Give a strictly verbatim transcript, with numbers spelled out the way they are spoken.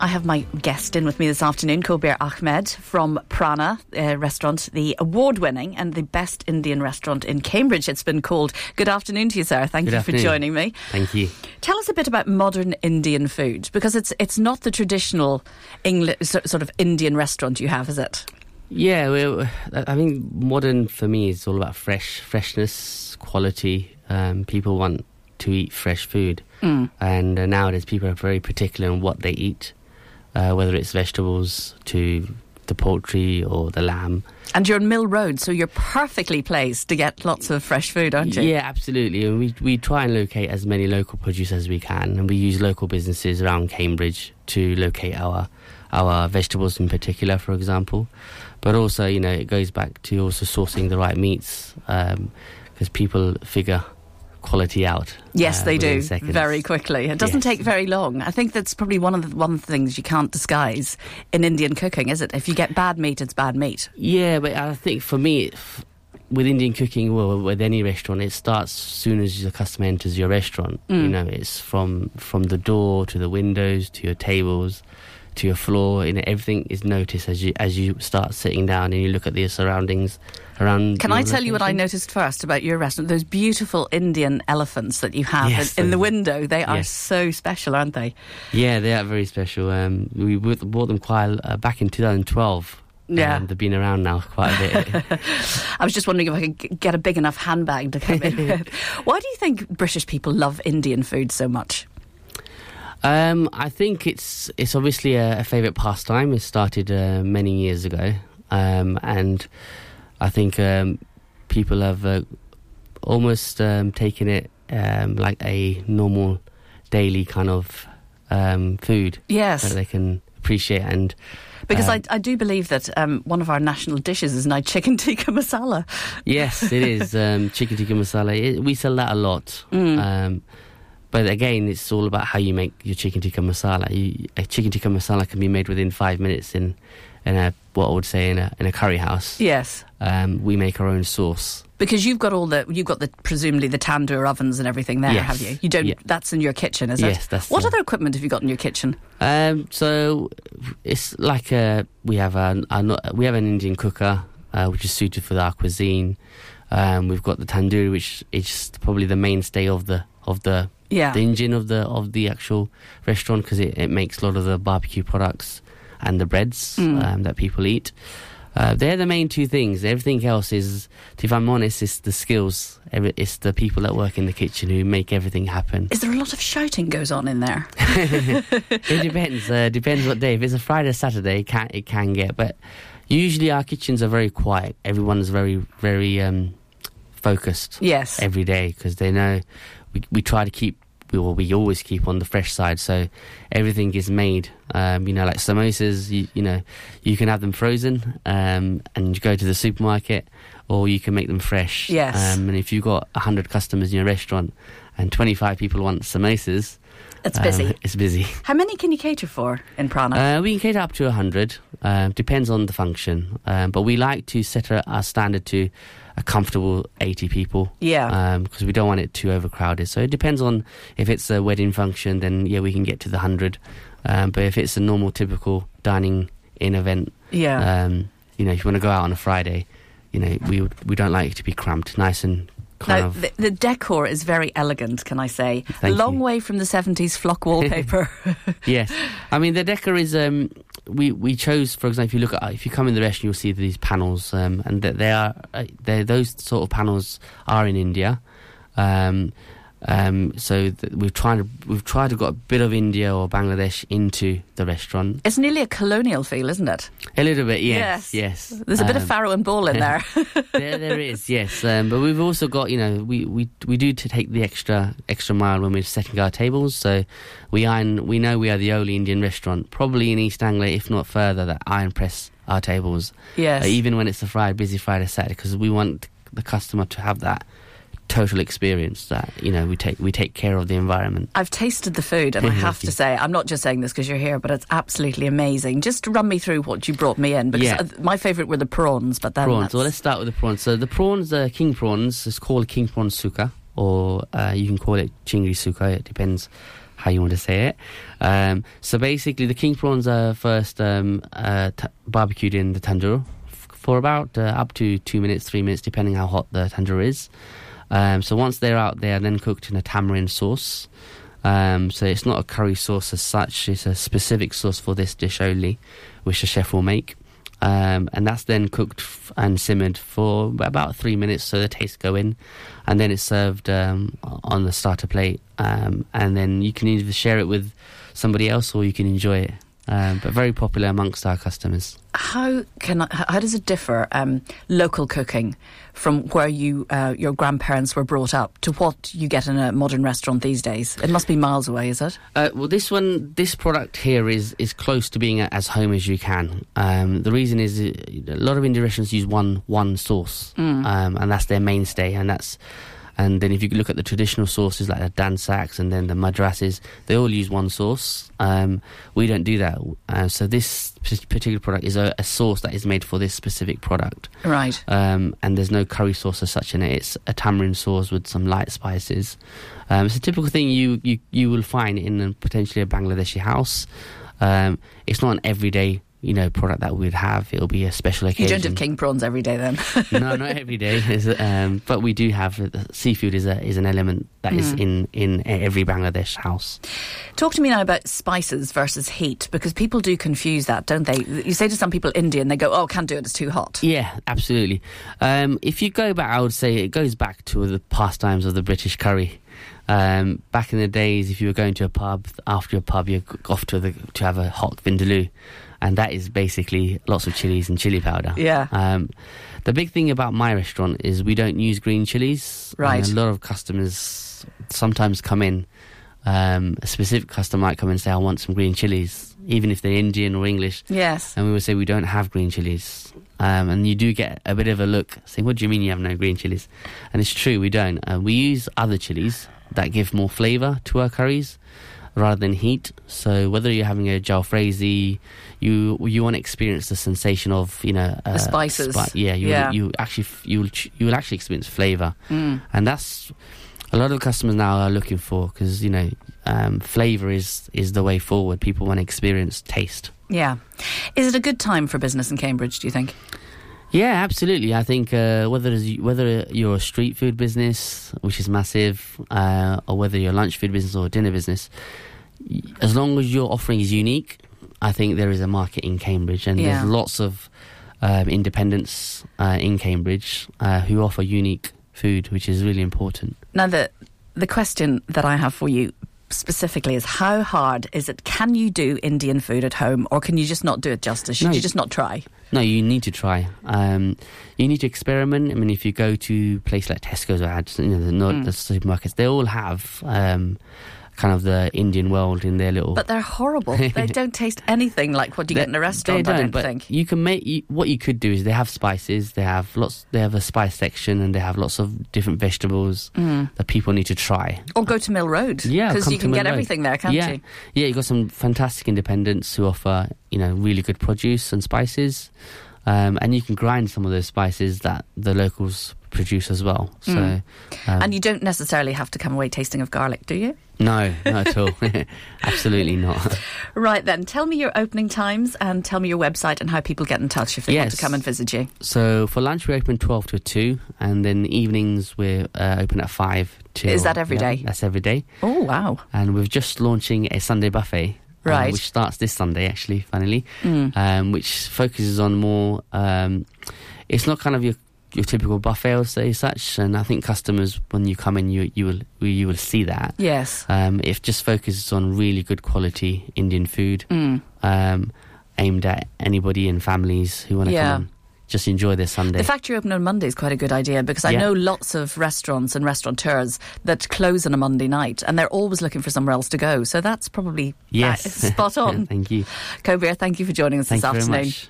I have my guest in with me this afternoon, Kobir Ahmed from Prana uh, Restaurant, the award-winning and the best Indian restaurant in Cambridge, it's been called. Good afternoon to you, sir. Thank Good you afternoon. for joining me. Thank you. Tell us a bit about modern Indian food, because it's it's not the traditional English, sort of Indian restaurant you have, is it? Yeah, well, I think modern for me is all about fresh, freshness, quality. Um, people want to eat fresh food, Mm. and uh, nowadays people are very particular on what they eat, uh, whether it's vegetables to the poultry or the lamb. And you're on Mill Road, so you're perfectly placed to get lots of fresh food, aren't you? Yeah, absolutely. And we we try and locate as many local produce as we can, and we use local businesses around Cambridge to locate our our vegetables in particular, for example. But also, you know, it goes back to also sourcing the right meats, because people figure quality out. Yes, uh, they within do, seconds. very quickly. It doesn't Yes. take very long. I think that's probably one of the one of the things you can't disguise in Indian cooking, is it? If you get bad meat, it's bad meat. Yeah, but I think for me, f- with Indian cooking, well, with any restaurant, it starts as soon as the customer enters your restaurant. Mm. You know, it's from from the door to the windows to your tables to your floor. You know, everything is noticed as you as you start sitting down and you look at the surroundings around. Can your I tell you what I location. noticed first about your restaurant? Those beautiful Indian elephants that you have Yes, in, in the they- window. They are yes. so special, aren't they? Yeah, they are very special. Um, we bought bought them quite uh, back in two thousand twelve. Yeah. Um, they've been around now quite a bit. I was just wondering if I could g- get a big enough handbag to come in with. Why do you think British people love Indian food so much? Um, I think it's it's obviously a, a favourite pastime. It started uh, many years ago, um, and I think um, people have uh, almost um, taken it um, like a normal daily kind of um, food Yes. that they can appreciate. And Because um, I, I do believe that um, one of our national dishes is now chicken tikka masala. yes, it is um, chicken tikka masala. It, we sell that a lot. Mm. Um, But again, it's all about how you make your chicken tikka masala. You, a chicken tikka masala can be made within five minutes in, in a what I would say in a in a curry house. Yes. Um, we make our own sauce. Because you've got all the, you've got the presumably the tandoor ovens and everything there, Yes. have you? You don't. Yeah. That's in your kitchen, is it? Yes, that's What the- other equipment have you got in your kitchen? Um, so it's like a, we have a, a we have an Indian cooker uh, which is suited for our cuisine. Um, we've got the tandoori, which is probably the mainstay of the of the. Yeah. the engine of the of the actual restaurant, because it, it makes a lot of the barbecue products and the breads Mm. um, that people eat. Uh, they're the main two things. Everything else is, if I'm honest, it's the skills. Every- It's the people that work in the kitchen who make everything happen. Is there a lot of shouting goes on in there? It depends. Uh, depends what day. If it's a Friday or Saturday, it can it can get. But usually our kitchens are very quiet. Everyone's very very um, focused Yes. every day, because they know we we try to keep. We, well, we always keep on the fresh side, so everything is made. Um, you know, like samosas. You, you know, you can have them frozen, um, and you go to the supermarket, or you can make them fresh. Yes. Um, and if you've got a hundred customers in your restaurant, and twenty-five people want samosas, It's busy. um, it's busy. How many can you cater for in Prana? Uh, we can cater up to one hundred. Uh, depends on the function. Um, but we like to set our, our standard to a comfortable eighty people. Yeah. Because we don't want it too overcrowded. So it depends on if it's a wedding function, then yeah, we can get to the one hundred. Um, but if it's a normal, typical dining-in event, yeah. um, you know, if you want to go out on a Friday, you know, we would- we don't like it to be cramped, nice and kind Now, of... the, the decor is very elegant, can I say? Thank Long you. way from the seventies flock wallpaper. Yes, I mean the decor is. Um, we we chose, for example, if you look at if you come in the restaurant, you'll see these panels, um, and that they are uh, they those sort of panels are in India. Um, um, so th- we've tried to we've tried to got a bit of India or Bangladesh into the restaurant. It's nearly a colonial feel, isn't it? A little bit, yes, yes. There's a bit of Um, Pharaoh and Ball in there. there, there is, yes. Um, but we've also got, you know, we, we we do to take the extra extra mile when we're setting our tables. So we iron, we know we are the only Indian restaurant, probably in East Anglia, if not further, that iron press our tables. Yes. Uh, even when it's a Friday, busy Friday, Saturday, because we want the customer to have that total experience that, you know, we take we take care of the environment. I've tasted the food, and I have to say, I'm not just saying this because you're here, but it's absolutely amazing. Just run me through what you brought me in, because Yeah. uh, my favourite were the prawns, but then Prawns. that's- Well, let's start with the prawns. So the prawns, uh, king prawns, is called king prawn suka, or uh, you can call it chingri suka. It depends how you want to say it. Um, so basically, the king prawns are first um, uh, t- barbecued in the tandoor f- for about uh, up to two minutes, three minutes, depending how hot the tandoor is. Um, so once they're out, they are then cooked in a tamarind sauce. Um, so it's not a curry sauce as such, it's a specific sauce for this dish only, which the chef will make. Um, and that's then cooked f- and simmered for about three minutes so the taste go in. And then it's served um, on the starter plate. Um, and then you can either share it with somebody else or you can enjoy it. Um, but very popular amongst our customers. How can I, how does it differ, um, local cooking, from where you uh, your grandparents were brought up to what you get in a modern restaurant these days? It must be miles away, is it? Uh, well, this one, this product here is is close to being as home as you can. Um, the reason is uh, a lot of Indian restaurants use one one sauce, mm. um, and that's their mainstay, and that's. And then if you look at the traditional sauces like the Dansaks and then the Madrasis, they all use one sauce. Um, we don't do that. Uh, so this particular product is a, a sauce that is made for this specific product. Right. Um, and there's no curry sauce as such in it. It's a tamarind sauce with some light spices. Um, it's a typical thing you, you, you will find in a, potentially a Bangladeshi house. Um, it's not an everyday you know, product that we'd have. It'll be a special occasion. You don't have king prawns every day then? No, not every day. Um, but we do have, uh, seafood is a, is an element that mm. is in, in every Bangladesh house. Talk to me now about spices versus heat, because people do confuse that, don't they? You say to some people Indian, they go, oh, can't do it, it's too hot. Yeah, absolutely. Um, if you go back, I would say it goes back to the pastimes of the British curry. Um, back in the days, if you were going to a pub, after a pub, you're off to the to have a hot vindaloo. And that is basically lots of chilies and chili powder. Yeah. Um, the big thing about my restaurant is we don't use green chilies. Right. And a lot of customers sometimes come in. Um, a specific customer might come and say, I want some green chilies, even if they're Indian or English. Yes. And we would say, we don't have green chilies. Um, and you do get a bit of a look, saying, what do you mean you have no green chilies? And it's true, we don't. Uh, we use other chilies that give more flavour to our curries rather than heat. So whether you're having a jalfrezi, you you want to experience the sensation of, you know, uh, the spices. Spi- yeah, you yeah. you actually you will you will actually experience flavour, mm. and that's a lot of customers now are looking for, because you know um, flavour is is the way forward. People want to experience taste. Yeah, is it a good time for business in Cambridge, do you think? Yeah, absolutely. I think uh, whether it's, whether you're a street food business, which is massive, uh, or whether you're a lunch food business or a dinner business, as long as your offering is unique, I think there is a market in Cambridge, and yeah. there's lots of um, independents uh, in Cambridge uh, who offer unique food, which is really important. Now, the the question that I have for you specifically is, how hard is it? Can you do Indian food at home, or can you just not do it justice? Should no, you just not try? No, you need to try. Um, you need to experiment. I mean, if you go to places like Tesco's or Ads, you know, the, mm. the supermarkets, they all have um, kind of the Indian world in their little... But they're horrible. They don't taste anything like what you they, get in a restaurant, they don't, I don't but think. You can make... You, what you could do is they have spices, they have lots. They have a spice section, and they have lots of different vegetables mm. that people need to try. Or go to Mill Road. Yeah, because you can get Road. everything there, can't yeah. you? Yeah, you've got some fantastic independents who offer, you know, really good produce and spices. Um, and you can grind some of those spices that the locals produce as well. So, mm. um, and you don't necessarily have to come away tasting of garlic, do you? No, not at all. Absolutely not. Right then, tell me your opening times and tell me your website and how people get in touch if they yes. want to come and visit you. So for lunch we open twelve to two, and then evenings we're uh, open at five to... Is that every yeah, day? That's every day. Oh, wow. And we're just launching a Sunday buffet. Right. Uh, which starts this Sunday, actually, funnily, mm. um, which focuses on more... Um, it's not kind of your your typical buffet, I'll say, such, and I think customers, when you come in, you you will you will see that. Yes. Um, it just focuses on really good quality Indian food, mm. um, aimed at anybody and families who want to yeah. come and just enjoy their Sunday. The fact you're open on Monday is quite a good idea, because I yeah. know lots of restaurants and restaurateurs that close on a Monday night, and they're always looking for somewhere else to go. So that's probably yes. spot on. Thank you. Kobir, thank you for joining us thank this you afternoon. Very much.